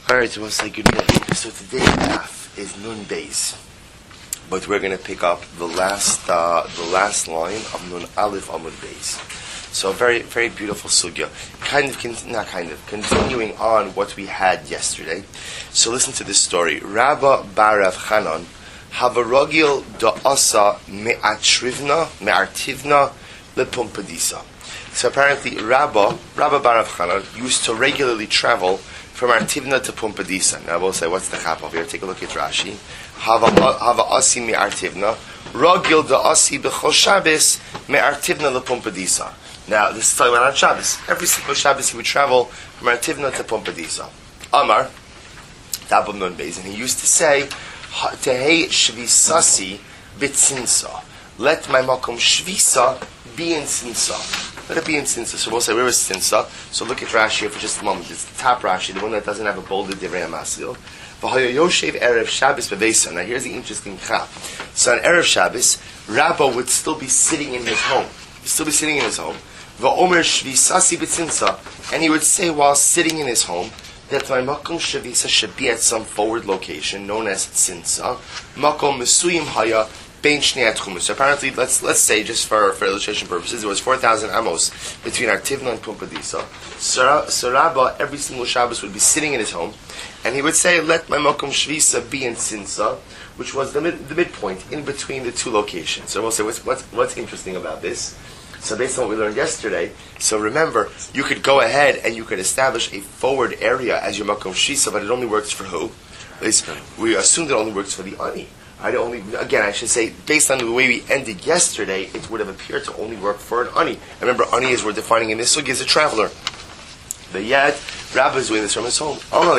Alright, so we'll say good morning. So today's daf is Nun Beis, but we're going to pick up the last line of Nun Aleph Amud Beis. So a very, very beautiful sugya. Continuing on what we had yesterday. So listen to this story. Rabba Barav Chanan, Havarogil Da'asa Me'artivna Lepumpadisa. So apparently Rabba Barav Chanan used to regularly travel from Artivna to Pumpadisa. Now we'll say, what's the chap over here? Take a look at Rashi. Hava asi me Artivna, Rogil da asi b'chol Shabbos me Artivna le Pumpadisa. Now this is talking about on Shabbos. Every single Shabbos he would travel from Artivna to Pumpadisa. Amar, Dabam Nun Beis, and he used to say, Tehei shvisasi bitzinsa. Let my makom shvisa be in Sinsa. Let it be in Sinsa. So we'll say, where is Sinsa? So look at Rashi here for just a moment. It's the top Rashi, the one that doesn't have a bolded Divrei HaMasil. V'hoyo Yoshev Erev Shabbos b'Veisa. Now here's the interesting chap. So on Erev Shabbos, Rabba would still be sitting in his home. He'd still be sitting in his home. V'omer shvisasi b'Sinsa. And he would say while sitting in his home, that my makom shvisa should be at some forward location known as Sinsa. Makom mesuyim haya. So apparently, let's say, just for illustration purposes, there was 4,000 amos between Artivna and Pumpadisa. So Rabba, every single Shabbos, would be sitting in his home, and he would say, let my Mokum Shvisa be in Sinsa, which was the midpoint, in between the two locations. So we'll say, what's interesting about this? So based on what we learned yesterday, so remember, you could go ahead and you could establish a forward area as your Mokum Shvisa, but it only works for who? We assumed it only works for the Ani. I should say, based on the way we ended yesterday, it would have appeared to only work for an ani. Remember, ani is we're defining in this sugi as a traveler. But yet, Rabbi is doing this from his home. So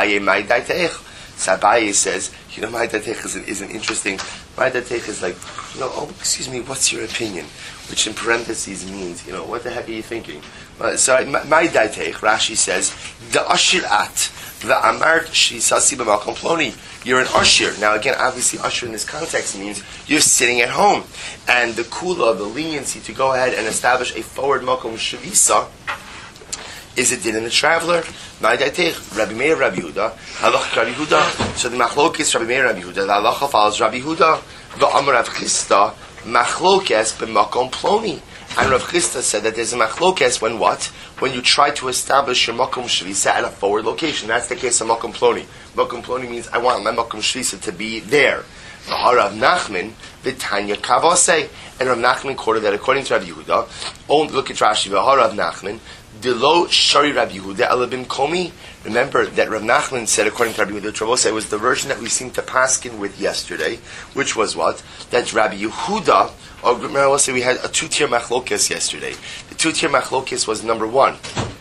Abaye says, my daitech is an interesting. My daitech is like, excuse me, what's your opinion? Which in parentheses means, what the heck are you thinking? So my daitech, Rashi says, the ashir at the amart shisasi b'makom ploni. You're an usher. Now again, obviously usher in this context means you're sitting at home. And the kula, the leniency to go ahead and establish a forward makom shavisa, is it din in the traveler? Rabbi Meir, Rabbi Yehuda, halach Rabbi Yehuda. So the machlokes Rabbi Meir, Rabbi Yehuda, the halacha follows Rabbi Yehuda, the Amar Rav Chisda, machlokes b'makom ploni. And Rav Chisda said that there's a machlokes when what? When you try to establish your makom shvisa at a forward location. That's the case of makom ploni. Makom ploni means I want my makom shvisa to be there. Rav Nachman, Vitanya Kavase, and Rav Nachman quoted that according to Rabbi Yehuda. Look at Rashi. Rav Nachman, Dilo Shari Rabbi Yehuda Elabim Komi. Remember that Rav Nachman said, according to Rabbi Yehuda, Travose was the version that we seemed to paskin with yesterday, which was what? That Rabbi Yehuda. Or remember, we'll say we had a two-tier machlokes yesterday. The two-tier machlokes was number one.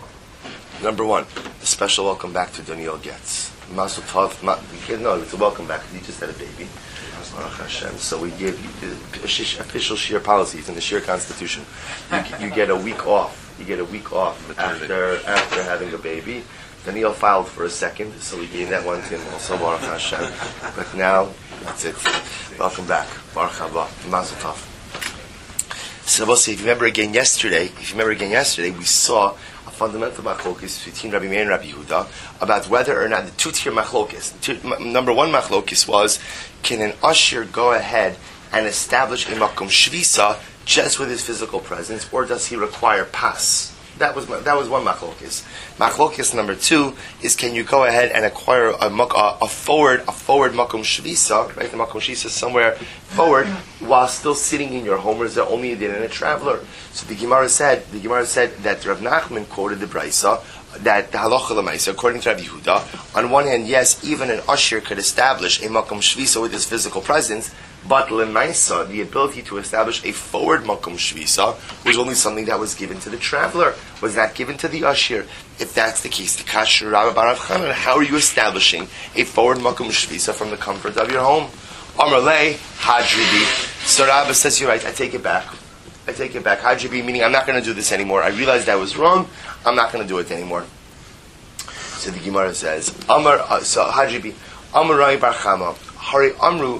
A special welcome back to Daniel Getz. Mazel tov. No, it's a welcome back. He just had a baby. So we give you the official shir policies in the shir constitution. You get a week off. After having a baby. Daniel filed for a second, so we gave that one to him also. Baruch Hashem. But now that's it. Welcome back. Baruch haba. Mazel tov. So we'll see. If you remember again yesterday, we saw a fundamental machlokes between Rabbi Meir and Rabbi Yehuda about whether or not the two-tier machlokes. Number one machlokes was, can an usher go ahead and establish a makom shvisa just with his physical presence, or does he require pas? That was one machlokes. Machlokes number two is, can you go ahead and acquire a forward makom shvisa, right? The makom shvisa somewhere forward while still sitting in your home, or is there only a din in a traveler? So the Gemara said that Rav Nachman quoted the Brisa that the halacha l'maisa, according to Rabbi Yehuda, on one hand, yes, even an usher could establish a makom shvisa with his physical presence, but l'maisa, the ability to establish a forward makom shvisa, was only something that was given to the traveler, was not given to the usher. If that's the case, the kasher Rabbi Barav Chanan, how are you establishing a forward makom shvisa from the comfort of your home? Amar lei hadribi. So Rabbi says, you're right, I take it back. Hadribi, meaning I'm not going to do this anymore. I realized I was wrong. I'm not going to do it anymore. So the Gemara says, Hadribi, Amarai Bar Chama, Hari Amru,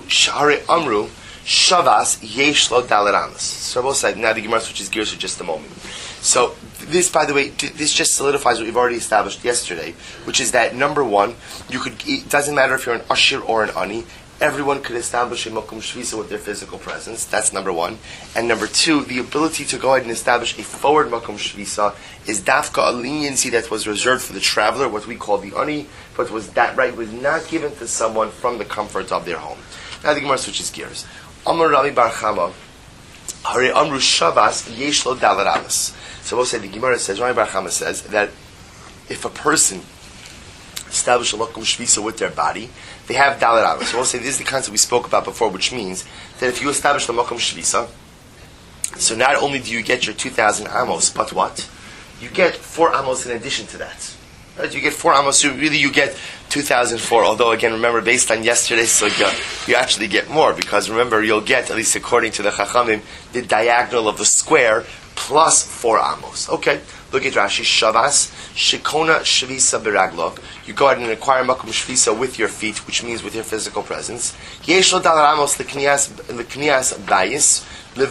Shavas Yesh Lo Dalaramas. So both sides. Now the Gemara switches gears for just a moment. So this, by the way, this just solidifies what we've already established yesterday, which is that number one, it doesn't matter if you're an Ashir or an Ani, everyone could establish a Makom Shvisa with their physical presence. That's number one. And number two, the ability to go ahead and establish a forward Makom Shvisa is dafka a leniency that was reserved for the traveler, what we call the Ani, but was not given to someone from the comfort of their home. Now the Gemara switches gears. Amar Rami Bar Chama, Hare Amru Shavas Yesh Lo Dalet Amos. So we'll say the Gemara says, Rami Bar Chama says that if a person establishes a Makom Shvisa with their body, they have Dalet Amos. So we'll say this is the concept we spoke about before, which means that if you establish the Makom Shvisa, so not only do you get your 2,000 Amos, but what? You get 4 Amos in addition to that. Right? You get 4 Amos, so really you get 2004. Although again, remember, based on yesterday's sugya, you actually get more, because remember, you'll get, at least according to the Chachamim, the diagonal of the square plus 4 Amos. Okay, look at Rashi. Shavas Shekona Shvisa Beraglov. You go ahead and acquire Makom Shvisa with your feet, which means with your physical presence. Yesh Lo Dalet Amos L'Knias Bayis. You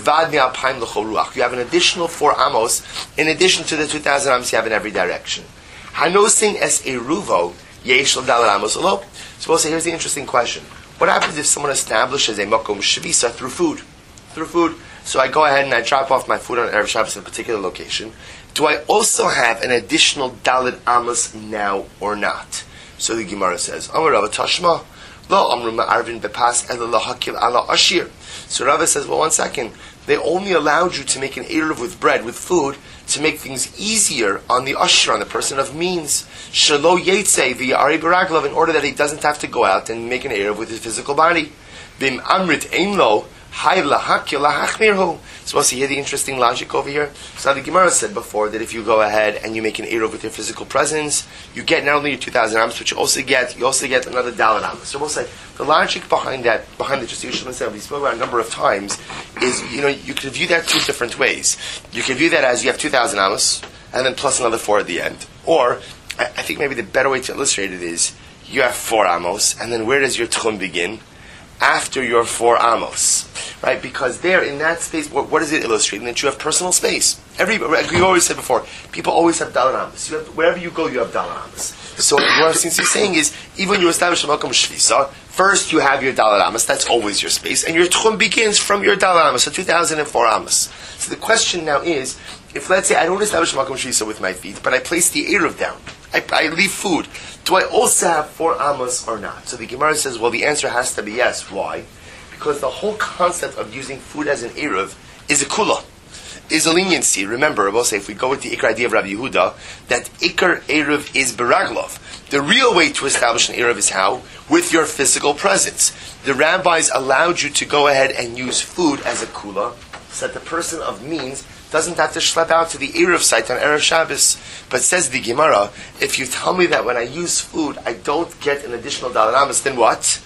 have an additional 4 Amos in addition to the 2,000 Amos you have in every direction. Hanosing es eruvo yesh lo dalet amos alo. So we'll say, here's the interesting question: what happens if someone establishes a makom shvisa through food? Through food. So I go ahead and I drop off my food on Erev Shabbos in a particular location. Do I also have an additional dalet amos now or not? So the Gemara says, Amar Rava Tashma lo amru ma'arvin bepas ela lahakil ala ashir. So Rava says, well, one second. They only allowed you to make an eruv with bread, with food, to make things easier on the usher, on the person of means. Shelo yetze v'yari b'raglav, in order that he doesn't have to go out and make an eruv with his physical body. Bim amrit ein lo, hay lahakil lahachmirhu. So we'll see here the interesting logic over here. So the Gemara said before that if you go ahead and you make an eruv with your physical presence, you get not only your 2,000 amos, but you also get another dalet amos. So we'll say the logic behind the just Yishuv we spoke about a number of times is, you could view that 2 different ways. You could view that as you have 2,000 amos and then plus another 4 at the end, or I think maybe the better way to illustrate it is you have 4 amos and then where does your tchum begin? After your 4 amos, right? Because there, in that space, what is it illustrating? That you have personal space. We always said before, people always have dalet amos. Wherever you go, you have dalet amos. So what since he's saying is, even when you establish a makom shvisa, first you have your dalet amos. That's always your space, and your tchum begins from your dalet amos. So 2,004 amos. So the question now is, if let's say I don't establish a makom shvisa with my feet, but I place the eruv down, I leave food. Do I also have 4 amos or not? So the Gemara says, well, the answer has to be yes. Why? Because the whole concept of using food as an eruv is a kula, is a leniency. Remember, we'll say, if we go with the ikar idea of Rabbi Yehuda, that ikar eruv is beraglov. The real way to establish an eruv is how? With your physical presence. The rabbis allowed you to go ahead and use food as a kula, so that the person of means doesn't have to schlep out to the eruv site on Erev Shabbos. But says the Gemara, if you tell me that when I use food I don't get an additional dalet amos, then what?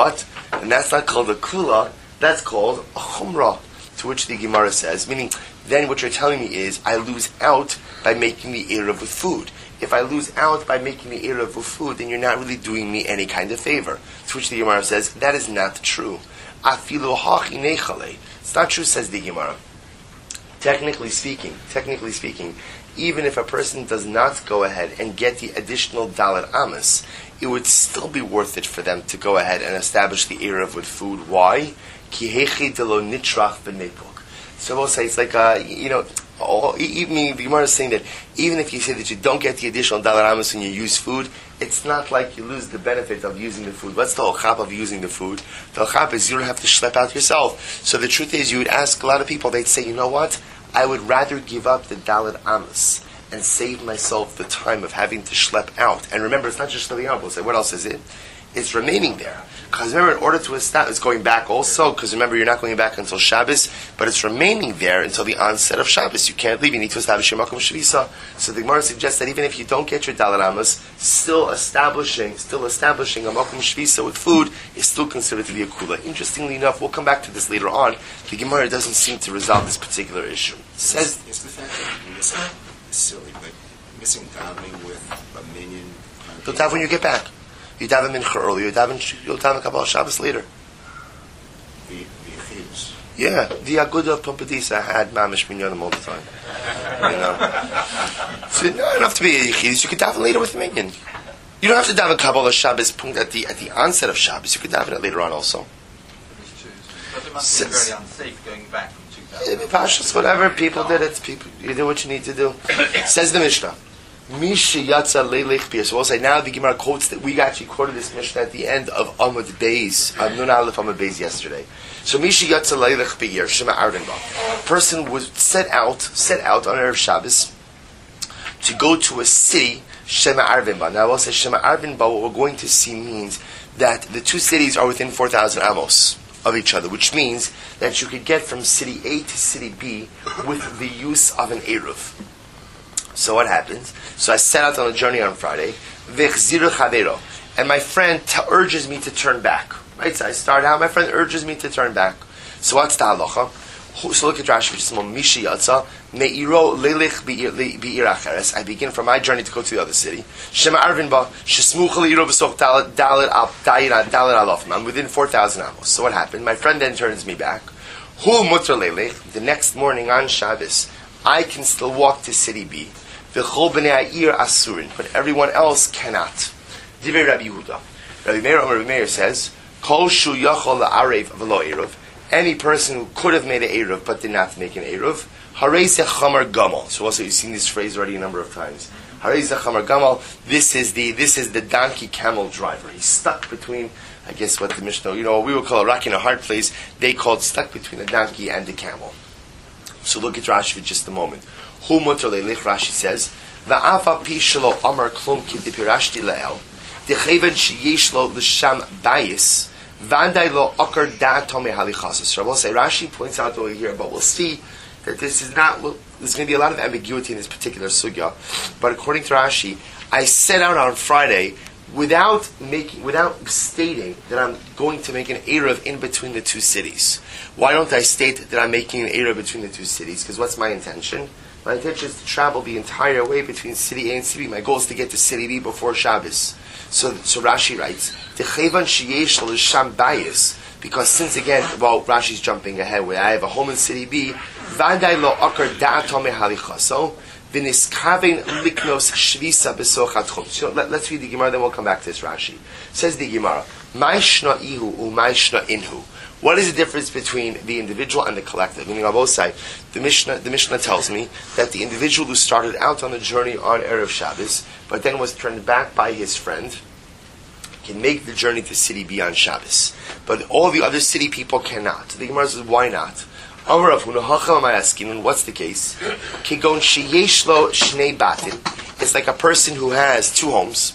And that's not called a kula, that's called a chumrah. To which the Gemara says, meaning, then what you're telling me is, I lose out by making the eruv with food. If I lose out by making the eruv with food, then you're not really doing me any kind of favor. To which the Gemara says, that is not true. Afilu hachi nechale. It's not true, says the Gemara. Technically speaking, even if a person does not go ahead and get the additional dalet amos, it would still be worth it for them to go ahead and establish the eruv with food. Why? Ki hechi delo nitrach v'nepok. So we'll say it's like even the Gemara is saying that even if you say that you don't get the additional dalet amos when you use food, it's not like you lose the benefit of using the food. What's the whole chap of using the food? The whole chap is you don't have to schlep out yourself. So the truth is, you would ask a lot of people, they'd say, you know what? I would rather give up the dalet amos and save myself the time of having to schlep out. And remember, it's not just schlepping out. We'll say, what else is it? It's remaining there. Because remember, in order to establish, it's going back also, because remember, you're not going back until Shabbos, but it's remaining there until the onset of Shabbos. You can't leave. You need to establish your makom shvisa. So the Gemara suggests that even if you don't get your dalet amos, still establishing a makom shvisa with food is still considered to be a kula. Interestingly enough, we'll come back to this later on. The Gemara doesn't seem to resolve this particular issue. It says, it's the fact that you're missing, it's silly, but missing davening with a minion. You'll daven when you get back. You daven mincha early. You'll daven Kabbalah Shabbos later. The Yechidus. Yeah, the Agudah of Pumbedisa had mamish minyanim all the time. So you don't have to be a yichidus. You could daven later with the minyan. You don't have to daven Kabbalah Shabbos at the onset of Shabbos. You could daven it later on also. But it must be very unsafe going back from 2000. Pashas, whatever, people did it. People, you do what you need to do. Says the Mishnah. Misha Yatza Leilech Pir. So we'll say now the Gemara quotes that we actually quoted this Mishnah at the end of Amud Beis, Nun Aleph Amud Beis yesterday. So Misha Yatza Leilech Pir, Shema Ardenba. A person was set out on Erev Shabbos to go to a city, Shema Arvinba. Now we'll say Shema Arvinba, what we're going to see means that the two cities are within 4,000 amos of each other, which means that you could get from city A to city B with the use of an Eruv. So what happens? So I set out on a journey on Friday, and my friend urges me to turn back. Right? So I start out, my friend urges me to turn back. So what's the halacha? So look at Rashi for just a moment. Mishi Yatza Me'iro Lelich Be'ir Acheres. I begin from my journey to go to the other city. Shema Arvinba Shesmuch Le'iro V'soch Dalet Alof. I'm within 4,000 amos. So what happened? My friend then turns me back. Hu Mutter Lelich. The next morning on Shabbos, I can still walk to city B. V'chol B'nei Ha'ir Asurin, but everyone else cannot. Divrei Rabbi Yehuda. Rabbi Meir says, Kol Shu Yachol La'arev V'lo Eruv. Any person who could have made an Eruv but did not make an Eruv, Harei Zechamar Gamal. So also you've seen this phrase already a number of times. Harei Zechamar Gamal. This is the donkey camel driver. He's stuck between, I guess what the Mishnah, what we would call a rock in a hard place, they called stuck between the donkey and the camel. So look at Rashi for just a moment. Hu mutar lelich, Rashi says, Va'afa pi shelo amar klum ki dipirashti le'el, decheven sheyesh lo l'sham bayis, Vandai lo akar da'atome halichasas. So I will say Rashi points out over here, but we'll see that this is not. There's going to be a lot of ambiguity in this particular sugya. But according to Rashi, I set out on Friday without stating that I'm going to make an eruv in between the two cities. Why don't I state that I'm making an eruv between the two cities? Because what's my intention? My intention is to travel the entire way between city A and city B. My goal is to get to city B before Shabbos. So Rashi writes, because since again, Rashi's jumping ahead, where I have a home in city B, let's read the Gemara, then we'll come back to this Rashi. Says the Gemara, what is the difference between the individual and the collective? Meaning on both sides, the Mishnah tells me that the individual who started out on a journey on Erev Shabbos, but then was turned back by his friend, can make the journey to city B on Shabbos. But all the other city people cannot. The Gemara says, why not? What's the case? It's like a person who has two homes.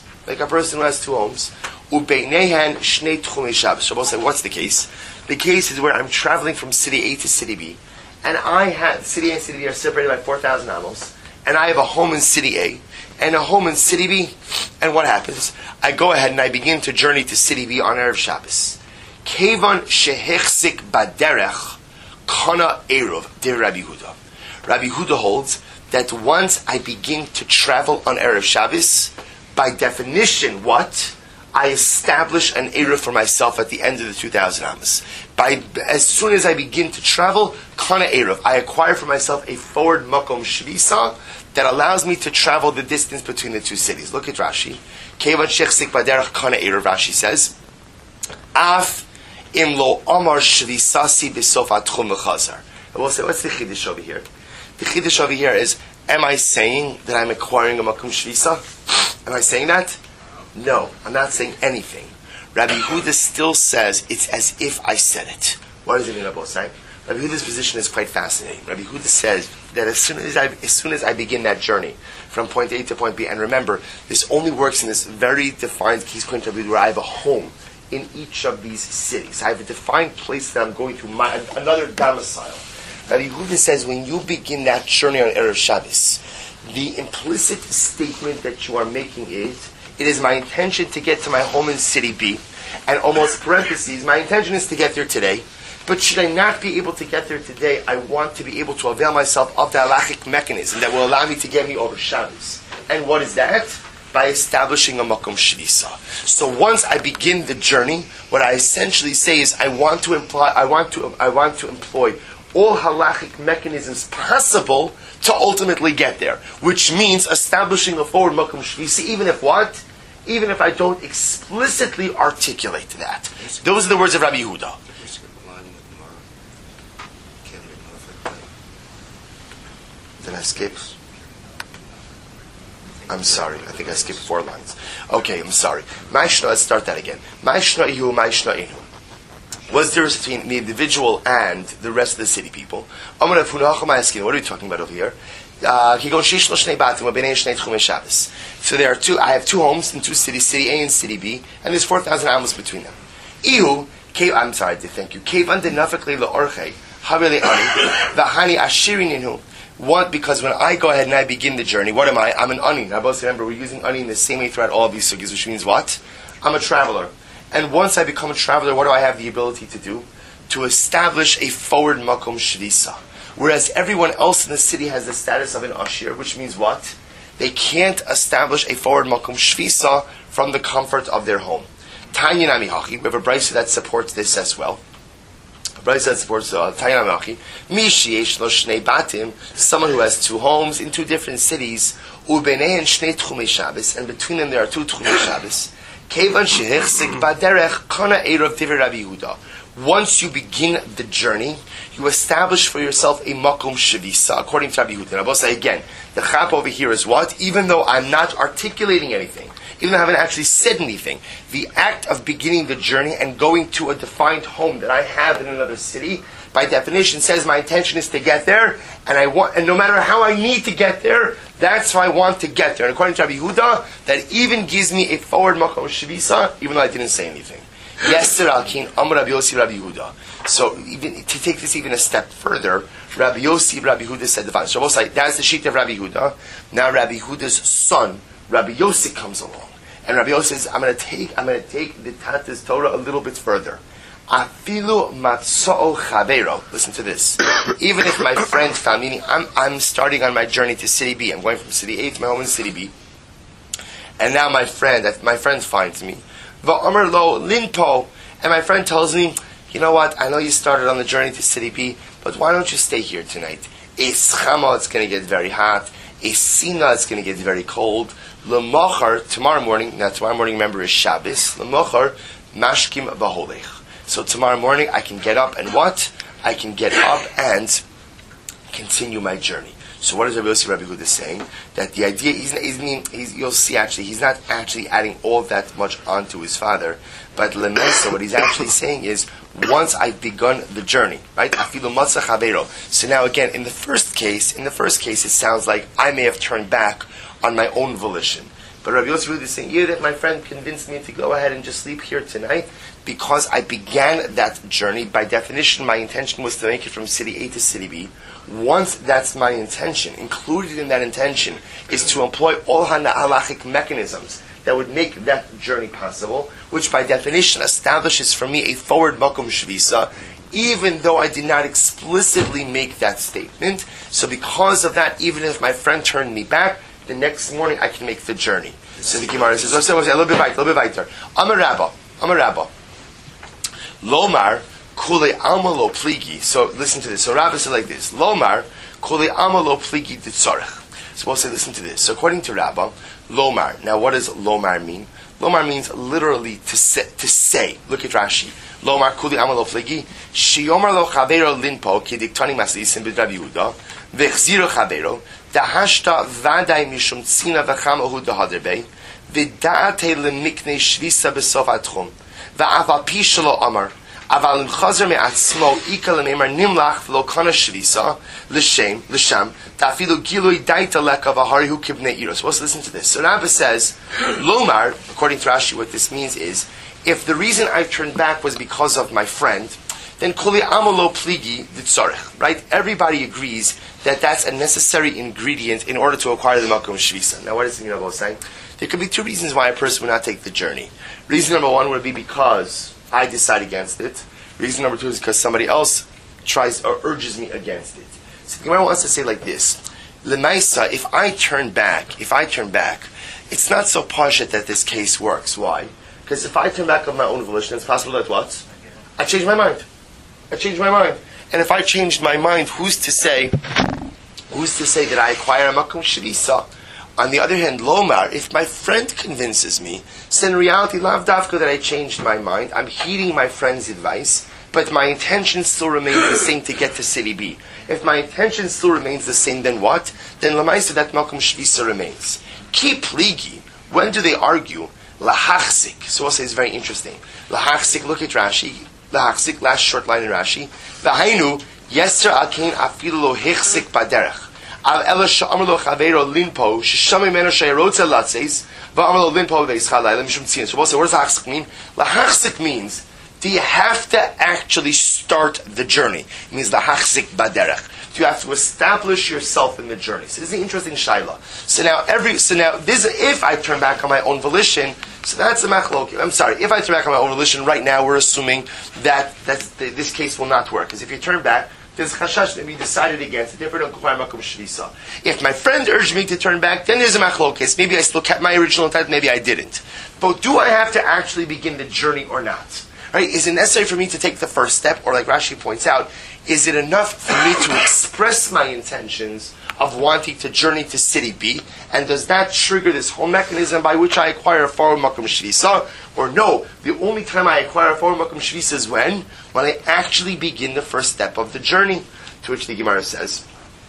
Shabbos say, what's the case? The case is where I'm traveling from city A to city B, and city A and city B are separated by 4,000 amos, and I have a home in city A and a home in city B. And what happens? I go ahead and I begin to journey to city B on Erev Shabbos. Kevan shehechzik baderech kana eruv de Rabbi Yehuda. Rabbi Yehuda holds that once I begin to travel on Erev Shabbos, by definition, what? I establish an eruv for myself at the end of the 2,000 amos. As soon as I begin to travel, kana eruv, I acquire for myself a forward makom shvisa that allows me to travel the distance between the two cities. Look at Rashi. Kevan shechzik baderech kana eruv. Rashi says, Af im lo amar shvisasi b'sof atchum v'chazar. And we'll say, what's the chiddush over here? The chiddush over here is, am I saying that I'm acquiring a makom shvisa? Am I saying that? No, I'm not saying anything. Rabbi Yehuda still says it's as if I said it. What does it mean, Rabbi Osai? Rabbi Yehuda's position is quite fascinating. Rabbi Yehuda says that as soon as I begin that journey from point A to point B, and remember, this only works in this very defined case point of view where I have a home in each of these cities. I have a defined place that I'm going to, another domicile. Rabbi Yehuda says when you begin that journey on Erev Shabbos, the implicit statement that you are making is, it is my intention to get to my home in city B, and almost parentheses, my intention is to get there today, but should I not be able to get there today, I want to be able to avail myself of the halachic mechanism that will allow me to get me over Shabbos. And what is that? By establishing a makom shvisa. So once I begin the journey, what I essentially say is I want to employ all halachic mechanisms possible to ultimately get there, which means establishing a forward makom shvisa, even if what? Even if I don't explicitly articulate that. Those are the words of Rabbi Yehuda. Did I skip? I'm sorry. I think I skipped 4 lines. Okay, I'm sorry. Let's start that again. What's the difference between the individual and the rest of the city people? What are we talking about over here? So there are two. I have 2 homes in 2 cities, city A and city B, and there's 4,000 amos between them. I'm sorry. Thank you. What? Because when I go ahead and I begin the journey, what am I? I'm an ani. Now, both remember, we're using ani in the same way throughout all of these sugis, which means what? I'm a traveler. And once I become a traveler, what do I have the ability to do? To establish a forward makom shvisa. Whereas everyone else in the city has the status of an ashir, which means what? They can't establish a forward makom shvisa from the comfort of their home. Tanya nami hachi. We have a brayso that supports this as well. Someone who has 2 homes in 2 different cities, and between them there are 2 tchumei Shabbos. Once you begin the journey, you establish for yourself a makom shvisa, according to Rabbi Yehuda. And I will say again, the chap over here is what? Even though I'm not articulating anything, even though I haven't actually said anything, the act of beginning the journey and going to a defined home that I have in another city, by definition says my intention is to get there, and no matter how I need to get there, that's how I want to get there. And according to Rabbi Yehuda, that even gives me a forward makom shvisa, even though I didn't say anything. Yes, Sir Alkin, Amar Rabbi Yossi, Rabbi Yehuda. So even to take this even a step further, Rabbi Yossi, Rabbi Yehuda said the following. So we'll say that's the sheet of Rabbi Yehuda. Now Rabbi Yehuda's son, Rabbi Yossi, comes along. And Rabbi Yossi says, I'm going to take the Tata's Torah a little bit further. Afilu matzao chavero. Listen to this. Even if my friend found me, I'm starting on my journey to city B. I'm going from city A to my home in city B. And now my friend finds me. Va'amar lo linpo. And my friend tells me, you know what? I know you started on the journey to city B, but why don't you stay here tonight? Eschama, it's going to get very hot. Esina, it's going to get very cold. L'mochar, tomorrow morning, remember, is Shabbos. L'mochar, mashkim b'holech. So tomorrow morning, I can get up and what? I can get up and continue my journey. So what is Rabbi Yossi Rabbi Yehuda saying? That the idea, you'll see actually, he's not actually adding all that much onto his father, but Lemesa, what he's actually saying is, once I've begun the journey, right? Afilu matzah chavero. So now again, in the first case, it sounds like I may have turned back on my own volition. But Rabbi Yossi Rabbi Yehuda is saying, yeah, that my friend convinced me to go ahead and just sleep here tonight, because I began that journey. By definition, my intention was to make it from city A to city B. Once that's my intention, included in that intention is to employ all halachic mechanisms that would make that journey possible, which by definition establishes for me a forward makom shvisa, even though I did not explicitly make that statement. So because of that, even if my friend turned me back, the next morning I can make the journey. So the Gemara says, a little bit weiter. I'm a rabbi. Lomar, kule alma lo pligi. So listen to this. So Rabbi said like this. Lomar, kule alma lo pligi ditzorech. So we'll say, listen to this. So according to Rabbi, lomar. Now what does lomar mean? Lomar means literally to say. Look at Rashi. Lomar, kule alma lo pligi. Shiyomar lo chavero linpo, ki diktani maslisim bid Rabbi Yehuda. V'chziro chavero. Dahashta vaday mishum tzina v'cham ohu dahaderbei. V'da'ate lemikne shvisa besof atchum. Va'aval pi shelo amar. Aval im chazer me'atzmo ika l'neimar nimlach v'lo kana shvisa l'shem ta'afilu gilui daita leka v'harihu kibnei iros. Well, listen to this. So Rabbi says, Lomar, according to Rashi, what this means is, if the reason I turned back was because of my friend, then kuli amalo pligi ditzorech. Right? Everybody agrees that that's a necessary ingredient in order to acquire the makom shvisa. Now, what does the Gemara say? There could be 2 reasons why a person would not take the journey. Reason number 1 would be because I decide against it. Reason number 2 is because somebody else tries or urges me against it. So the Gemara wants to say like this: L'maisa, if I turn back, it's not so pashat that this case works. Why? Because if I turn back of my own volition, it's possible that what? I change my mind. And if I changed my mind, who's to say that I acquire a makom shvisa? On the other hand, Lomar, if my friend convinces me, so in reality, lav davka that I changed my mind, I'm heeding my friend's advice, but my intention still remains the same to get to city B. If my intention still remains the same, then what? Then lamaisa that makom shvisa remains. Ki pligi, when do they argue? Lahachzik. So we'll say it's very interesting. Lahachzik, look at Rashi. Lahachzik, last short line in Rashi. V'hainu, yeser alkein afilu lo hichzik baderech. Av ela sha'amar lo chaveiro linpo, shesham imenu she'erotze latzes, v'amar lo linpo v'eschalai, mishum tzin. So we'll say, what does lahachzik mean? Lahachzik means, do you have to actually start the journey? It means lahachzik baderech. You have to establish yourself in the journey. So this is an interesting shaila. So now this, if I turn back on my own volition, so that's the machloki. I'm sorry, if I turn back on my own volition, right now we're assuming that this case will not work. Because if you turn back, there's chashash that we decided against, different on makom shvisa. If my friend urged me to turn back, then there's a machlokes. Maybe I still kept my original intent, maybe I didn't. But do I have to actually begin the journey or not? Right? Is it necessary for me to take the first step, or like Rashi points out, is it enough for me to express my intentions of wanting to journey to city B, and does that trigger this whole mechanism by which I acquire a forward makom shvisa? Or no, the only time I acquire a forward makom shvisa is when I actually begin the first step of the journey, to which the Gemara says.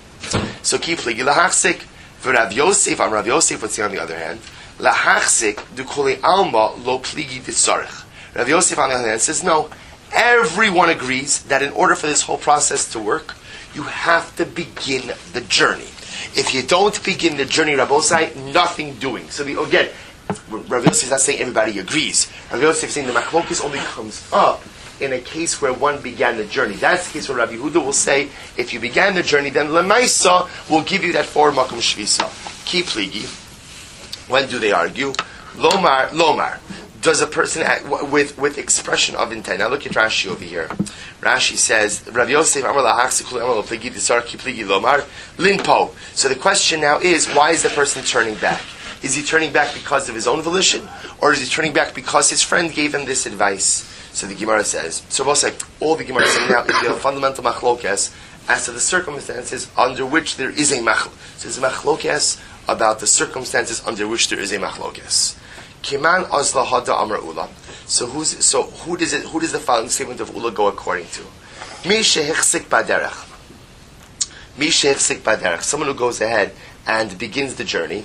So ki pligi lahachzik, for Rav Yosef, on Rav Yosef, let's see on the other hand, lahachzik du koli alma lo pligi ditzarech. Rav Yosef on the other hand says, no, everyone agrees that in order for this whole process to work, you have to begin the journey. If you don't begin the journey, Rabbosai, nothing doing. So again, Rav Yosef is not saying everybody agrees. Rav Yosef is saying the machlokes only comes up in a case where one began the journey. That's the case where Rabbi Yehuda will say, if you began the journey, then Lemaisa will give you that forward makom shvisa. Ki pligi. When do they argue? Lomar. Does a person act with expression of intent? Now look at Rashi over here. Rashi says, Rav Yosef Amar lahachzik amar lo pligi disar ki pligi lomar linpo. So the question now is, why is the person turning back? Is he turning back because of his own volition, or is he turning back because his friend gave him this advice? So the Gemara says. So we'll say all the Gemara saying now is you have a fundamental machlokes as to the circumstances under which there is a machlokes. So there's a machlokes about the circumstances under which there is a machlokes. Kiman azla hada amar ula. So who does the following statement of ula go according to? Mi shehichsik baderech. Mi shehichsik baderech. Someone who goes ahead and begins the journey.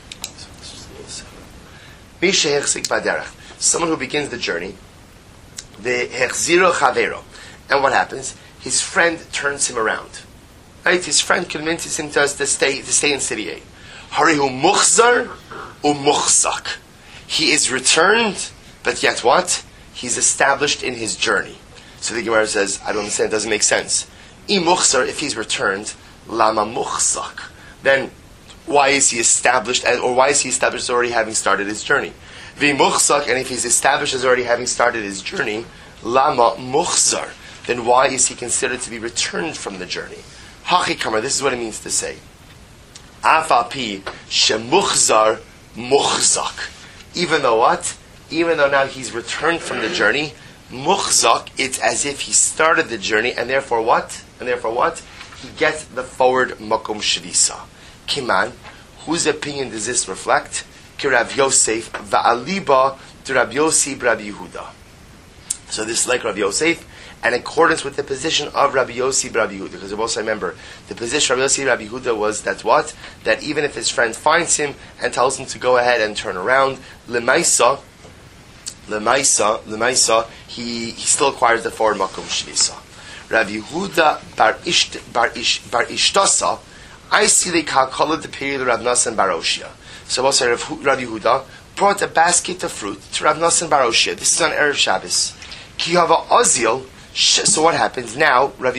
Mi shehichsik baderech. Someone who begins the journey. The hechziro chavero. And what happens? His friend turns him around. Right? His friend convinces him to stay in city A. Harihu muchzar umuchzak. He is returned, but yet what? He's established in his journey. So the Gemara says, I don't understand, it doesn't make sense. Imuchzar, if he's returned, lama muchzak. Then why is he established, or why is he established as already having started his journey? V'muchzak, and if he's established as already having started his journey, lama muchzar. Then why is he considered to be returned from the journey? Hachikamar, this is what it means to say. Afapi shemuchzar muchzak. Even though what? Even though now he's returned from the journey, muchzak, it's as if he started the journey, and therefore what? He gets the forward makom shvisa. Kiman, whose opinion does this reflect? Ki Rav Yosef va'aliba to Rav Yosef Rabbi Yehuda. So this is like Rav Yosef, and in accordance with the position of Rabbi Yossi Rabbi Yehuda, because also remember, the position of Rabbi Yossi Rabbi Yehuda was that what? That even if his friend finds him and tells him to go ahead and turn around, Lemaisa, he still acquires the forward makom shvisa. Rabbi Yehuda bar ishtasa, I see the kalkala the period of Rav Nasan bar Oshia. So also Rabbi Yehuda brought a basket of fruit to Rav Nasan bar Oshia. This is on Erev Shabbos. Ki hava azil. So what happens now? Rav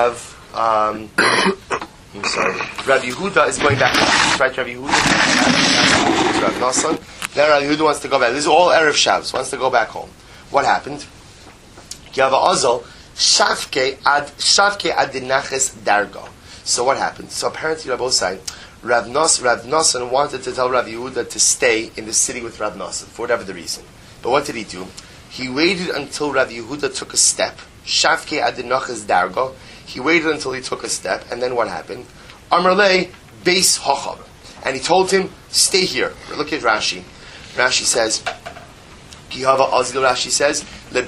Yehuda is going back. Right, Rav Yehuda. Rav Nasan. Now Rav Yehuda wants to go back. This is all Erev Shabbos. Wants to go back home. What happened? Ki hava azil shavke ad dinaches dargo. So what happened? So apparently Rav Osai, Rav Nasan wanted to tell Rav Yehuda to stay in the city with Rav Nasan for whatever the reason. But what did he do? He waited until Rav Yehuda took a step. Shavke adinachas dargo. He waited until he took a step, and then what happened? Amarle Beis Hachab. And he told him, stay here. Look at Rashi. Rashi says, Kihava Azgil, Rashi says,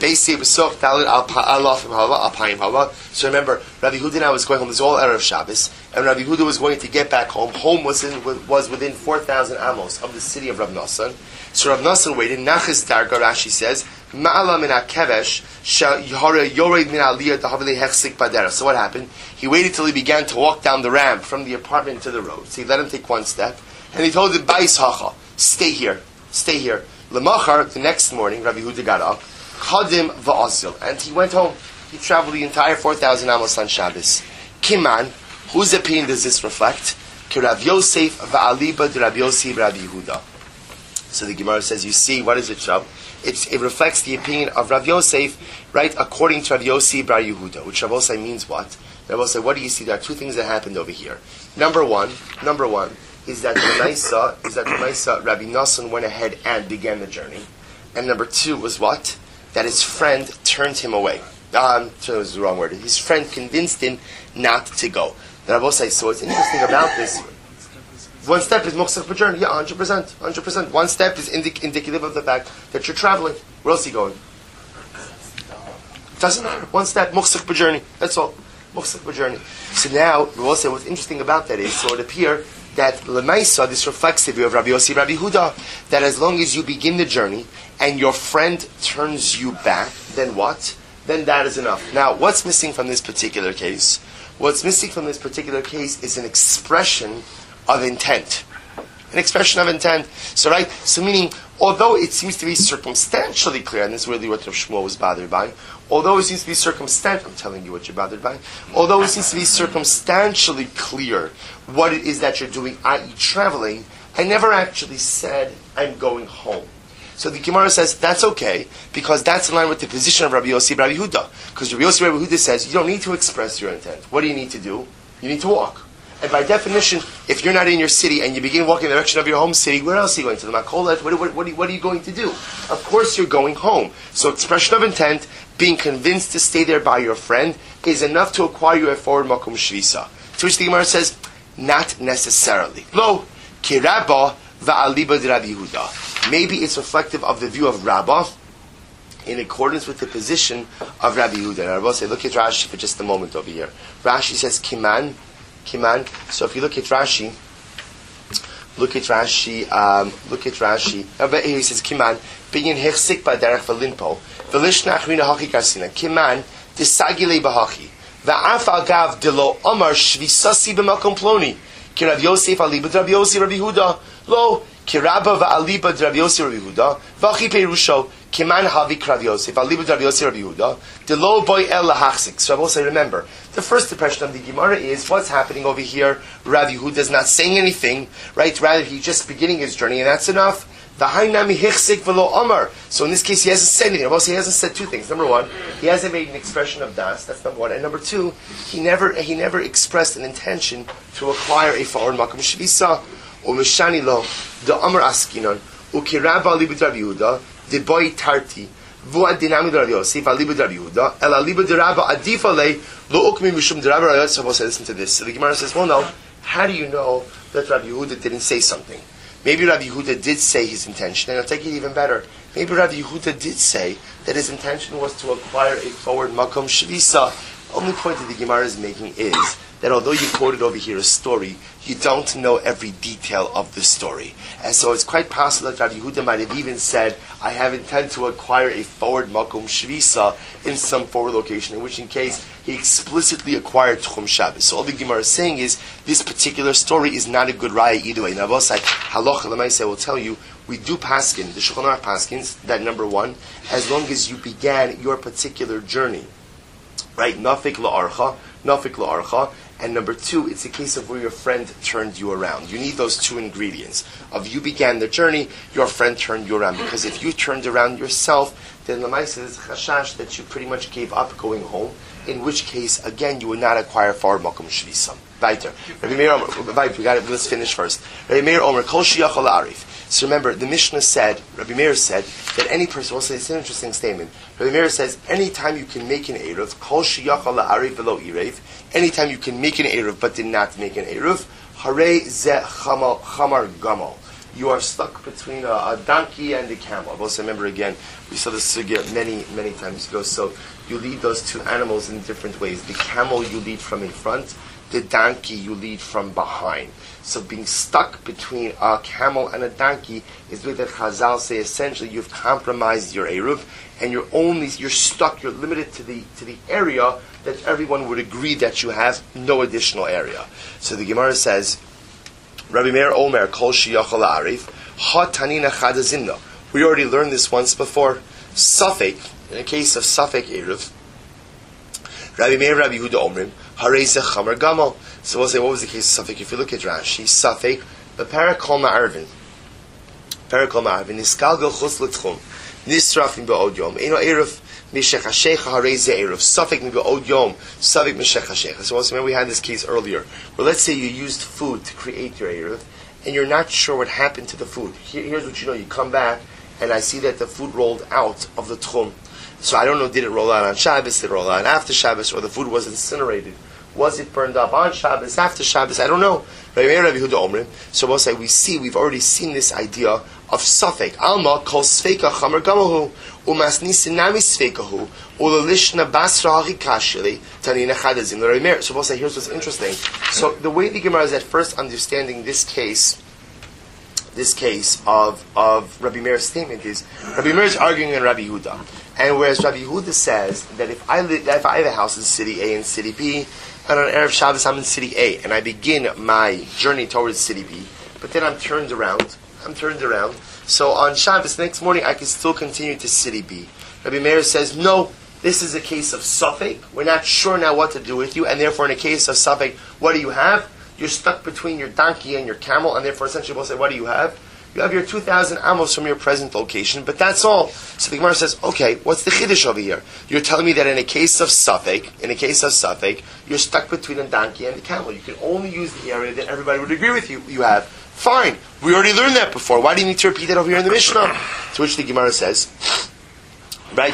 so remember, Rabbi Yehuda now was going home. This is all Erev Shabbos, and Rabbi Yehuda was going to get back home. Home was within 4,000 amos of the city of Rav Nosson. So Rav Nosson waited. Nachas Darga, Rashi says, Ma'ala min hakevesh shehara yored min aliyah dahavle hechsik badera. So what happened? He waited till he began to walk down the ramp from the apartment to the road. So he let him take one step, and he told him, Bais hacha, stay here, stay here. Lemachar, the next morning, Rabbi Yehuda got up, Chadim va'azil, and he went home. He traveled the entire 4,000 amos on Shabbos. Kiman, whose opinion does this reflect? Ki Rav Yosef va'aliba de Rav Yosef Rabbi Yehuda. So the Gemara says, you see, what does it show? It reflects the opinion of Rav Yosef, right, according to Rav Yosef Bar Yehuda, which Rav Yosef means what? Rav Yosef, what do you see? There are two things that happened over here. Number one is that Rabbi Nosson went ahead and began the journey. And number two was what? That his friend turned him away. So it was the wrong word. His friend convinced him not to go. Now, Rabbi Yosef, so what's interesting about this, one step is muksach b'journey. Yeah, 100%. One step is indicative of the fact that you're traveling. Where else are you going? Doesn't matter. One step, muksach b'journey. That's all. Muksach b'journey. So now, Rabbi Yosef, what's interesting about that is, so it appears that Lemaisa, this reflects the view of Rabbi Yossi Rabbi Huda, that as long as you begin the journey and your friend turns you back, then what? Then that is enough. Now, what's missing from this particular case? What's missing from this particular case is an expression of intent. An expression of intent. So meaning, although it seems to be circumstantially clear, and this is really what Rav Shmuel was bothered by, although it seems to be I'm telling you what you're bothered by, although it seems to be circumstantially clear what it is that you're doing, i.e. traveling, I never actually said, I'm going home. So the Gemara says, that's okay, because that's in line with the position of Rabbi Yossi Rabbi Huda. Because Rabbi Yossi Rabbi Huda says, you don't need to express your intent. What do you need to do? You need to walk. And by definition, if you're not in your city and you begin walking in the direction of your home city, where else are you going? To the Makolet? What are you going to do? Of course you're going home. So expression of intent, being convinced to stay there by your friend, is enough to acquire you a forward Makom Shvisa. To which the Gemara says, not necessarily. Lo, ki Rabba va'aliba de Rabbi Yehuda. Maybe it's reflective of the view of Rabbah in accordance with the position of Rabbi Yehuda. Rabbi say, look at Rashi for just a moment over here. Rashi says, Kiman. So if you look at Rashi. Here he says, Kiman. Binyan hechsik ba'derech v'linpo. V'lishna achrina haki karsina. Kiman. Disagile b'hachi. Va'af agav delo omar shvisasi b'makom ploni. Ki Rav Yosef aliba Rav Yosef Rabbi Yehuda. Lo. Ki Rabba va'aliba Rav Yosef Rabbi Yehuda. V'achi perusho. Kiman havik Rav Yosef aliba Rav Yosef Rabbi Yehuda. Delo boy el lahachsik. So I will say, remember, the first impression of the Gemara is what's happening over here. Rav Yehuda is not saying anything, right? Rather, he's just beginning his journey, and that's enough. So in this case, he hasn't said anything. He hasn't said two things. Number one, he hasn't made an expression of das. That's number one. And number two, he never expressed an intention to acquire a foreign makom shvisa or mishani lo the amar askinon ukiraba libud Rabbi Yehuda the boy tarti vuad dinamid Rabbi Yosef alibud Rabbi Yehuda el alibud Rabba adifa le lo ukmi mishum Rabbi Yosef. Listen to this. So the Gemara says, well, no. How do you know that Rabbi Yehuda didn't say something? Maybe Rabbi Yehuda did say his intention, and I'll take it even better. Maybe Rabbi Yehuda did say that his intention was to acquire a forward makom shvisa. Only point that the Gemara is making is that although you quoted over here a story, you don't know every detail of the story. And so it's quite possible that Rabbi Yehuda might have even said, I have intent to acquire a forward makom shvisa in some forward location, in which case he explicitly acquired Tchum Shabbos. So all the Gemara is saying is, this particular story is not a good raya either way. Now, halacha l'maaseh will tell you, we do paskin, the Shulchan Aruch paskins, that number one, as long as you began your particular journey, right, nafik la'archa, and number two, it's a case of where your friend turned you around. You need those two ingredients. Of you began the journey, your friend turned you around. Because if you turned around yourself, then l'maaseh is chashash that you pretty much gave up going home, in which case, again, you would not acquire far makom shvisam. Weiter. Rabbi Meir Omer, let's finish first. Rabbi Meir Omer, kol shiyachol arif. So remember, the Mishnah said, Rabbi Meir said, that any person, also it's an interesting statement. Rabbi Meir says, anytime you can make an Eruv, kol sheyachal la'arev v'lo irev, anytime you can make an Eruv but did not make an Eruv, harei zeh chamar gamal. You are stuck between a donkey and a camel. I've also remember again, we saw this sugya many times ago. So you lead those two animals in different ways. The camel you lead from in front, the donkey you lead from behind. So being stuck between a camel and a donkey is the way that Chazal say essentially you've compromised your Eruv, and you're stuck, you're limited to the area that everyone would agree that you have, no additional area. So the Gemara says, Rabbi Meir Omer Kol Sheyachal La'arev Ha Tanina Chadazimna. We already learned this once before. Safek, in a case of Safek Eruv, Rabbi Meir Rabbi Yehuda Omrim Harei Zeh Chamar Gamal. So we'll say, what was the case of Safek? If you look at Rashi, Safek B'Parak Kol Ma'arvin Niskal Gel Chutz L'Tchum Nisrafim B'Od Yom Eino Eruv Mishech HaShecha Harei Zeh Eruv Safek B'Od Yom Safek Mishech HaShecha. So also remember we had this case earlier where let's say you used food to create your Eruv and you're not sure what happened to the food. Here's what you know, you come back and I see that the food rolled out of the Tchum. So I don't know, did it roll out on Shabbos, did it roll out after Shabbos, or the food was incinerated? Was it burned up on Shabbos, after Shabbos? I don't know. So we'll say, we've already seen this idea of Safek. Alma kol sveika chamar gamahu, umasnisin nami sveikahu, ulalishna basra harikashili, tanina chadazim l'Rabbi. So we'll say, here's what's interesting. So the way the Gemara is at first understanding this case of Rabbi Meir's statement is, Rabbi Meir is arguing in Rabbi Yehuda. And whereas Rabbi Yehuda says that if I have a house in city A and city B, and on Erev Shabbos I'm in city A, and I begin my journey towards city B, but then I'm turned around. So on Shabbos, next morning, I can still continue to city B. Rabbi Meir says, no, this is a case of Safek. We're not sure now what to do with you, and therefore in a case of Safek, what do you have? You're stuck between your donkey and your camel, and therefore essentially we'll say, what do you have? You have your 2,000 amos from your present location, but that's all. So the Gemara says, okay, what's the chiddush over here? You're telling me that in a case of Safek, you're stuck between a donkey and a camel. You can only use the area that everybody would agree with you have. Fine. We already learned that before. Why do you need to repeat that over here in the Mishnah? To which the Gemara says, right?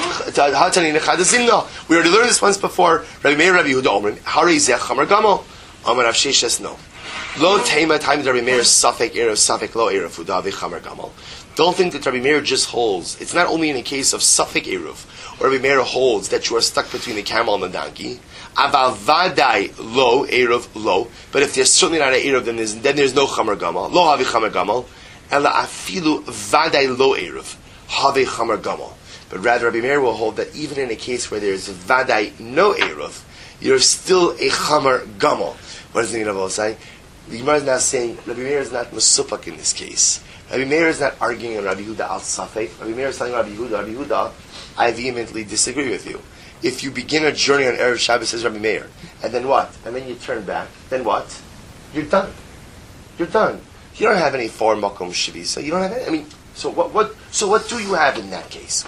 We already learned this once before. Rabbi Meir, Rabbi Yehuda Omrim, Harei Zeh Chamar Gamal. Amar Rav Sheshes, no. Lo Tema time Rabbi Meir Safek Erev Safek Lo Erev Udavi Chamar Gamal. Don't think that Rabbi Meir just holds. It's not only in a case of Safek Erev, or Rabbi Meir holds that you are stuck between the camel and the donkey. Aval Vadai Lo Erev Lo. But if there's certainly not an Erev, then there's no Chamar Gamal. Lo Havi Chamar Gamal. Ela Afilu Vadai Lo Erev Havi Chamar Gamal. But rather Rabbi Meir will hold that even in a case where there's Vadai no Erev, you're still a Chamar Gamal. What does the Gemara say? The Gemara is not saying Rabbi Meir is not Mesupak in this case. Rabbi Meir is not arguing on Rabbi Yehuda al Safek. Rabbi Meir is telling Rabbi Yehuda, I vehemently disagree with you. If you begin a journey on Erev Shabbos, says Rabbi Meir, and then what? And then you turn back, then what? You're done. You don't have any four makom shivisa. You don't have any. So what do you have in that case?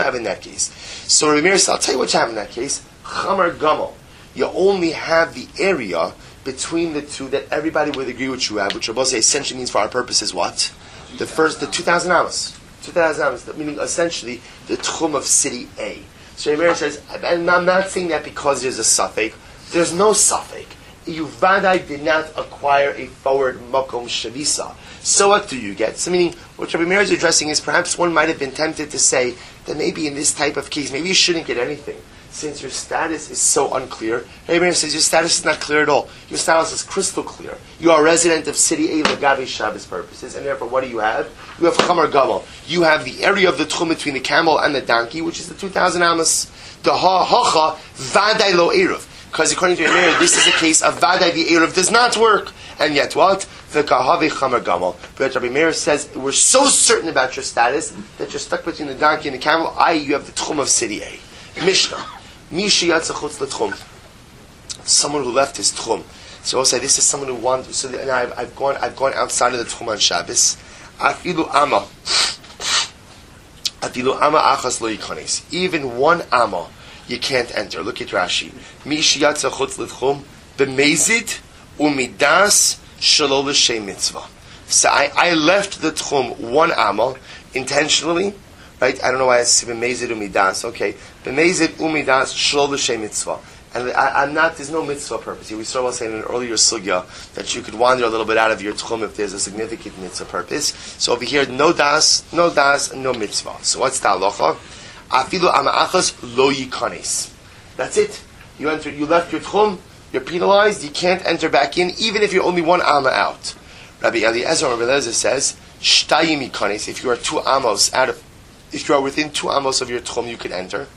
So Rabbi Meir says, I'll tell you what you have in that case. Chamar Gamal. You only have the area between the two that everybody would agree with you have, which Rabbi say essentially means for our purposes what? The 2,000 amos. 2,000 amos, meaning essentially the tchum of city A. So Rabbi Meir says, and I'm not saying that because there's a Safek. There's no Safek. You vadai did not acquire a forward makom shavisa. So what do you get? So meaning, what Rabbi Meir is addressing is perhaps one might have been tempted to say that maybe in this type of case, maybe you shouldn't get anything. Since your status is so unclear, Rabbi Meir says your status is not clear at all. Your status is crystal clear. You are a resident of city A Lagavi Shabbos purposes, and therefore what do you have? You have Chamar Gamal. You have the area of the tchum between the camel and the donkey, which is the 2,000 amos. The ha-ha-ha, vadai lo eruv. Because according to Rabbi Meir, this is a case of vadai the eruv does not work. And yet what? The kahavi Chamar Gamal. But Rabbi Meir says, we're so certain about your status that you're stuck between the donkey and the camel, you have the tchum of city A. Mishnah. Someone who left his tchum. So I'll say this is someone who wants. So I've gone outside of the tchum on Shabbos. Afilu ama achas lo yikanis. Even one ama you can't enter. Look at Rashi. Mi sheyatza chutz l'tchum b'mezid umidas shelo l'shem mitzvah. So I left the tchum 1 amma intentionally, right? I don't know why it's b'mezid umidas. Okay, b'mezid umidas shol l'shem mitzvah. And I'm not. There's no mitzvah purpose here. We started saying in an earlier sugya that you could wander a little bit out of your tchum if there's a significant mitzvah purpose. So over here, no das, no mitzvah. So what's the halacha? Afilu ama'achas lo yikanes. That's it. You left your tchum. You're penalized. You can't enter back in, even if you're only 1 amma out. Rabbi Eliezer says, shtayim yikanes. If you are 2 amos if you are within 2 amos of your tchum, you can enter.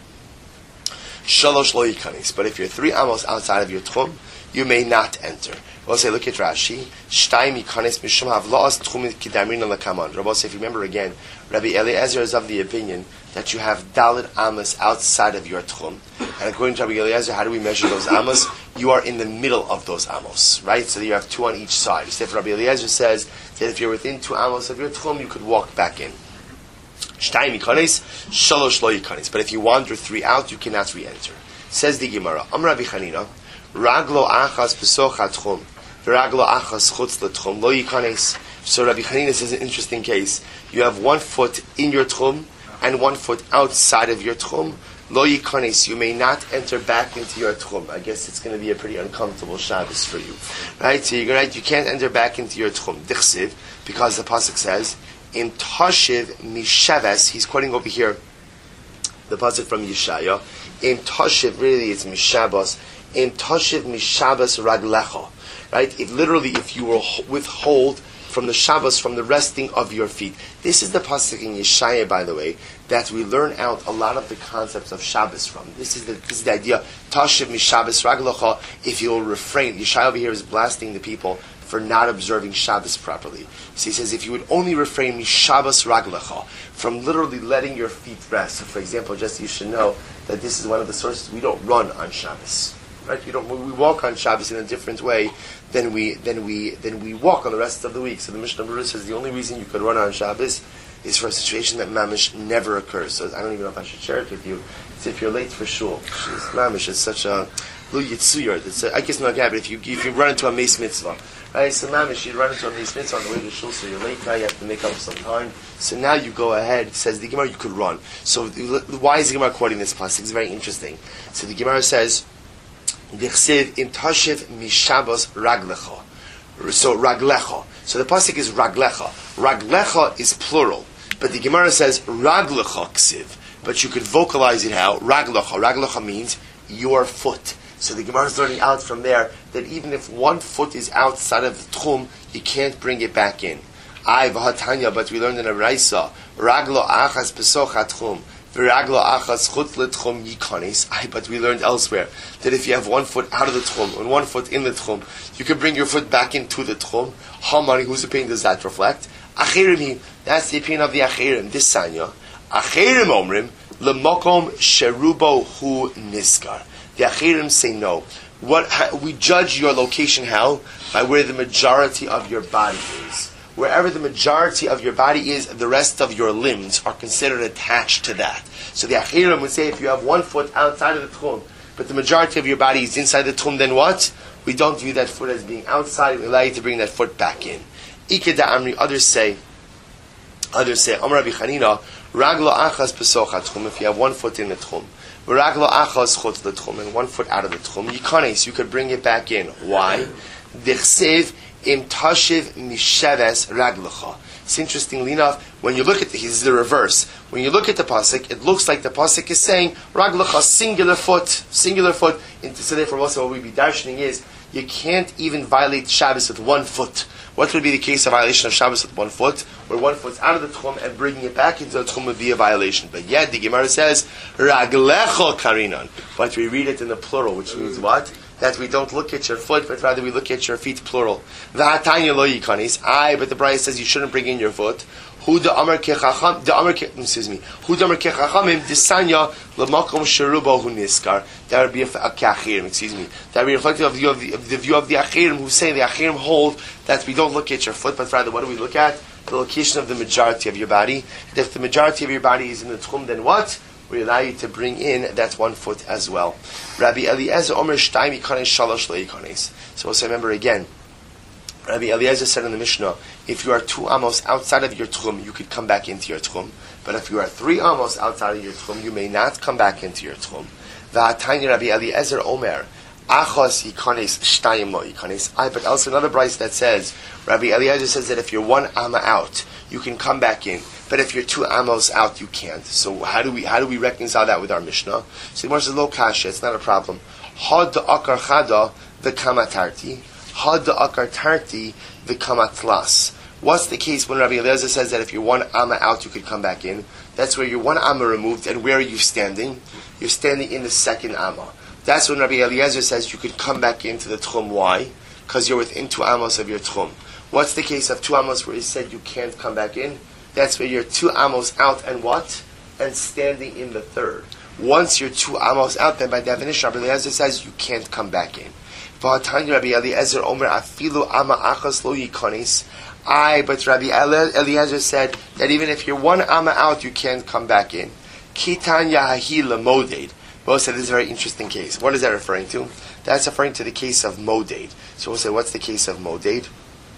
Shalosh lo yikanes. But if you're 3 amos outside of your tchum, you may not enter. We'll say, look at Rashi. Shtayim yikanes mishum havlaas tchum kidamin lakaman. Rabbi, if you remember again, Rabbi Eliezer is of the opinion that you have daled amos outside of your tchum. And according to Rabbi Eliezer, how do we measure those amos? You are in the middle of those amos, right? So you have 2 on each side. So if Rabbi Eliezer says that if you're within 2 amos of your tchum, you could walk back in. Shtayim yikanes, shalosh lo yikanes. But if you wander 3 out, you cannot re-enter. Says the Gemara, Amar Rabbi Chanina, raglo achas besoch hatchum, v'raglo achas chutz l'tchum, lo yikanes. So Rabbi Chanina says an interesting case. You have 1 foot in your tchum and 1 foot outside of your tchum. Lo yikanes, you may not enter back into your tchum. I guess it's going to be a pretty uncomfortable Shabbos for you, right? So you're right. You can't enter back into your tchum. Dichsiv, because the pasuk says, "In tashiv mishaves." He's quoting over here the pasuk from Yeshaya. In tashiv, really, it's mishabos. In tashiv mishabos raglecha, right? If you will withhold from the Shabbos, from the resting of your feet. This is the pasuk in Yeshaya, by the way, that we learn out a lot of the concepts of Shabbos from. This is the idea. Tashiv mishabos raglecha. If you will refrain, Yeshaya over here is blasting the people for not observing Shabbos properly. So he says, if you would only refrain mishabos raglecha, from literally letting your feet rest. So for example, just you should know that this is one of the sources. We don't run on Shabbos. Right? We walk on Shabbos in a different way than we walk on the rest of the week. So the Mishnah Berurah says the only reason you could run on Shabbos is for a situation that mamish never occurs. So I don't even know if I should share it with you. It's if you're late for shul. Mamish is such a lu yitzuyar. I guess not bad, but if you run into a meis mitzvah, right? So mamish, you run into a meis mitzvah on the way to shul, so you're late now. You have to make up some time. So now you go ahead. Says the Gemara, you could run. So why is the Gemara quoting this pasuk? It's very interesting. So the Gemara says, "Dichsiv in tashiv mishabos raglecha." So raglecha. So the pasuk is raglecha. Raglecha is plural, but the Gemara says raglecha ksiv. But you could vocalize it how raglecha. Raglecha means your foot. So the Gemara is learning out from there that even if 1 foot is outside of the tchum, you can't bring it back in. V'hatanya, but we learned in a Raisa, raglo achas besoch hatchum. But we learned elsewhere that if you have 1 foot out of the tchum and 1 foot in the tchum, you can bring your foot back into the tchum. Hamani, whose opinion does that reflect? Achirim, that's the opinion of the Achirim. This sanya, Achirim omrim lemokom sherubo hu niskar. The Achirim say no. We judge your location how? By where the majority of your body is. Wherever the majority of your body is, the rest of your limbs are considered attached to that. So the Achirim would say if you have 1 foot outside of the tchum, but the majority of your body is inside the tchum, then what? We don't view that foot as being outside. We allow you to bring that foot back in. Ikeda Amri, others say, Amar Rabbi Chanina, Raglo achas pesochat tchum, if you have 1 foot in the tchum. Raglo achas chutz the tchum, and 1 foot out of the tchum. Yikanes, you could bring it back in. Why? Dichsev im tashiv misheves raglecha. It's interestingly enough, when you look at this is the reverse. When you look at the pasuk, it looks like the pasuk is saying raglecha, singular foot. So therefore, also what we'd be darshaning is you can't even violate Shabbos with 1 foot. What would be the case of violation of Shabbos with 1 foot? Where 1 foot's out of the tchum and bringing it back into the tchum would be a violation. But yet the Gemara says raglecha karinan, but we read it in the plural, which means what? That we don't look at your foot, but rather we look at your feet, plural. V'hatanya lo yikanis. But the Brayah says you shouldn't bring in your foot. Hu da'amar kechachamim disanya l'makom sherubo hu niskar. That would be a kachirim. That would be reflective of the view of the achirim, who say the achirim hold that we don't look at your foot, but rather what do we look at? The location of the majority of your body. And if the majority of your body is in the tchum, then what? We allow you to bring in that 1 foot as well. Rabbi Eliezer Omer Shtayim Yikanes Shalosh Lo Yikanes. So also remember again, Rabbi Eliezer said in the Mishnah, if you are 2 amos outside of your tchum, you could come back into your tchum. But if you are 3 amos outside of your tchum, you may not come back into your tchum. V'hatanya Rabbi Eliezer Omer, achos yikanes shtayim lo yikanes. But also another brayz that says, Rabbi Eliezer says that if you're 1 amma out, you can come back in. But if you're 2 amos out, you can't. So how do we reconcile that with our Mishnah? So the Gemara says, lo kasha, it's not a problem. Had the akar chada v'kamatarti. Had the akar tarti v'kamatlas. What's the case when Rabbi Eliezer says that if you're 1 amma out, you could come back in? That's where you're 1 amma removed, and where are you standing? You're standing in the 2nd amma. That's when Rabbi Eliezer says you could come back into the tchum. Why? Because you're within 2 amos of your tchum. What's the case of 2 amos where he said you can't come back in? That's where you're 2 amos out and what? And standing in the 3rd. Once you're 2 amos out, then by definition, Rabbi Eliezer says you can't come back in. But Rabbi Eliezer said that even if you're 1 amma out, you can't come back in. Kitan Yahahi Lamoded. We'll say this is a very interesting case. What is that referring to? That's referring to the case of Moded. So we'll say, what's the case of Moded?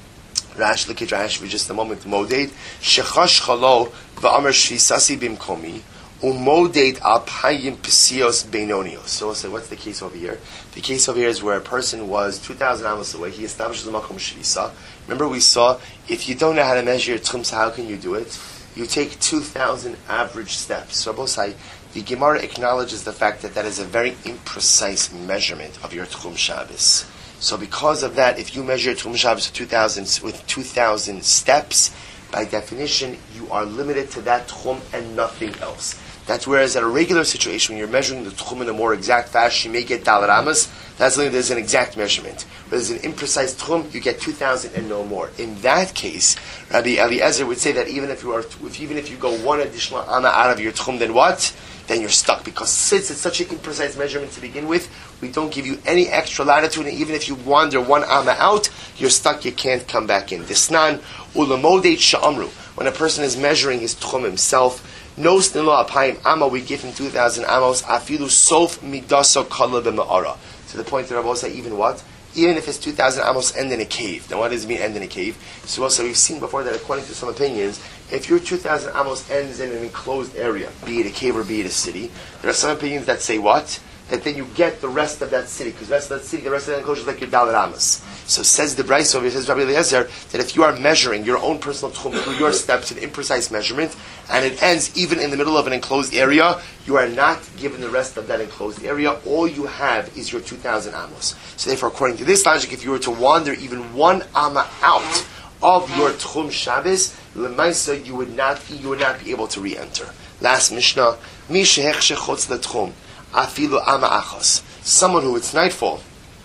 Rash, look at Rash for just a moment. Moded. Shechash chalo v'amar shvisasi bimkomi. Umoded alpayim pesios benonios. So we'll say, what's the case over here? The case over here is where a person was 2,000 amos away. He establishes a makom shvisa. Remember we saw, if you don't know how to measure your tchum, so how can you do it? You take 2,000 average steps. So both say, the Gemara acknowledges the fact that that is a very imprecise measurement of your tchum Shabbos. So because of that, if you measure tchum Shabbos with 2,000 steps, by definition, you are limited to that tchum and nothing else. That's whereas at a regular situation, when you're measuring the tchum in a more exact fashion, you may get dalar amas. That's only there's an exact measurement. But there's an imprecise tchum, you get 2,000 and no more. In that case, Rabbi Eliezer would say that even if you go 1 additional amma out of your tchum, then what? Then you're stuck, because since it's such an imprecise measurement to begin with, we don't give you any extra latitude, and even if you wander 1 amma out, you're stuck, you can't come back in. Disnan ulamodeit sha'amru. When a person is measuring his tchum himself, no snilo apayim amma, we give him 2,000 amos, afilu sof midaso kala b'ma'ara. To the point that Rabbi say, even what? Even if it's 2,000 amos end in a cave. Now what does it mean end in a cave? So also we've seen before that according to some opinions, if your 2,000 amos ends in an enclosed area, be it a cave or be it a city, there are some opinions that say what? That then you get the rest of that city, because the rest of that city, the rest of that enclosure is like your dalar amos. So says the Brayso over here, says Rabbi Eliezer, that if you are measuring your own personal tchum through your steps, an imprecise measurement, and it ends even in the middle of an enclosed area, you are not given the rest of that enclosed area. All you have is your 2,000 amos. So therefore, according to this logic, if you were to wander even 1 amma out of your tchum Shabbos, l'maisa you would not be able to re-enter. Last Mishnah, mi shehech shechotz letchum afilu amma achos. Someone who it's nightfall.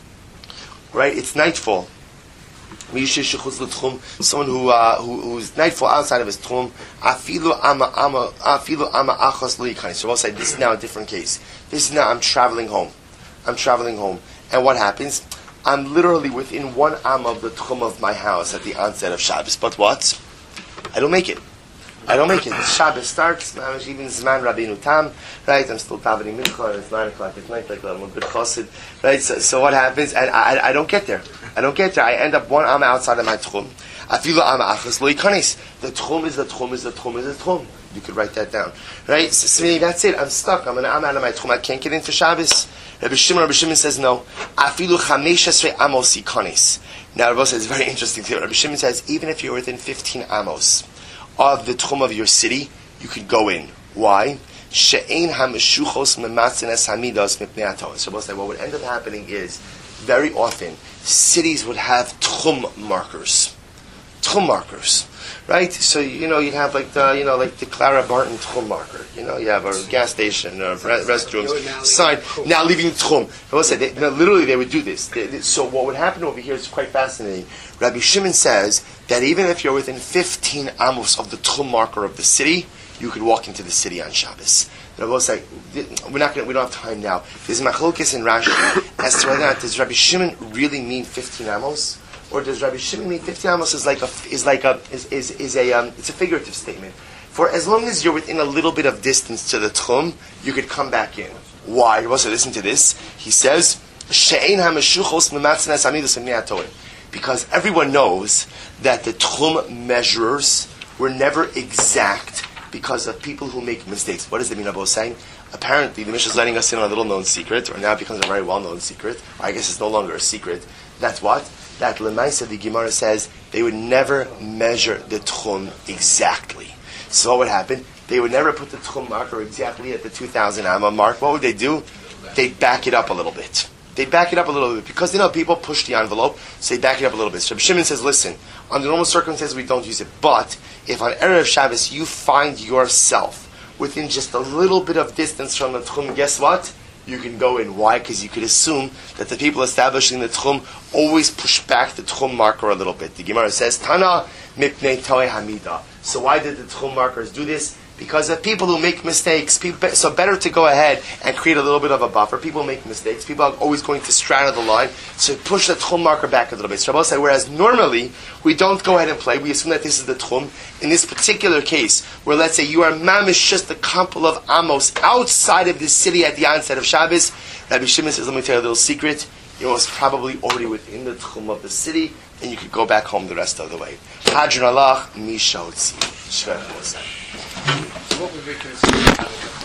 Right, it's nightfall. Someone who's nightfall outside of his tchum. Afilu ama achos lo yikanes. So we'll say this is now a different case. This is now I'm traveling home, and what happens? I'm literally within 1 amma of the tchum of my house at the onset of Shabbos. But what? I don't make it. Shabbos starts, even Zman Rabbeinu Tam, right? I'm still davening mincha, and it's 9 o'clock at night, like I'm a bit chassid, right? So what happens? And I don't get there. I end up 1 amma outside of my tchum. Afilu amma achos lo yikanes. The tchum is the tchum. You could write that down, right? So that's it. I'm stuck. I'm an amma out of my tchum. I can't get in for Shabbos. Rabbi Shimon says no. Afilu chamesh esrei amos yikanes. Now Rabbi says it's very interesting thing. Rabbi Shimon says even if you're within 15 amos of the tchum of your city, you could go in. Why? She'ein hameshuchos mematzines hamidos mipnei haTorah. So what would end up happening is, very often, cities would have tchum markers, right? So you'd have like the Clara Barton tchum marker. You have a gas station or restrooms sign now leaving tchum. Literally they would do this. So what would happen over here is quite fascinating. Rabbi Shimon says that even if you're within 15 amos of the tchum marker of the city, you could walk into the city on Shabbos. Rabbi say we don't have time now. There's machlokes in Rashi as to whether or not does Rabbi Shimon really mean 15 amos, or does Rabbi Shimon mean 15 amos is a figurative statement. For as long as you're within a little bit of distance to the tchum, you could come back in. Why? Also listen to this. He says, "She'ein hameshuchos mematzines hamidos mipnei haTorah." because everyone knows that the Tchum measurers were never exact because of people who make mistakes. What does the Minabo saying? Apparently, the Mishnah is letting us in on a little known secret, or now it becomes a very well known secret, or I guess it's no longer a secret. That's what? That Lemaisa, the Gemara says, they would never measure the Tchum exactly. So what would happen? They would never put the Tchum marker exactly at the 2,000 Amma mark. What would they do? They'd back it up a little bit. They back it up a little bit because people push the envelope, so they back it up a little bit. So Shimon says, listen, under normal circumstances we don't use it, but if on Erev Shabbos you find yourself within just a little bit of distance from the Tchum, guess what? You can go in. Why? Because you could assume that the people establishing the Tchum always push back the Tchum marker a little bit. The Gemara says, Tana mipnei toei hamida. So why did the Tchum markers do this? Because of people who make mistakes. So better to go ahead and create a little bit of a buffer. People make mistakes. People are always going to straddle the line. So push the Tchum marker back a little bit. So Rabbi said, whereas normally we don't go ahead and play. We assume that this is the Tchum. In this particular case, where let's say you are mamish just a couple of amos outside of the city at the onset of Shabbos, Rabbi Shimon says, let me tell you a little secret. You're most probably already within the Tchum of the city, and you could go back home the rest of the way. Hadron alach, misha otzi. What would we consider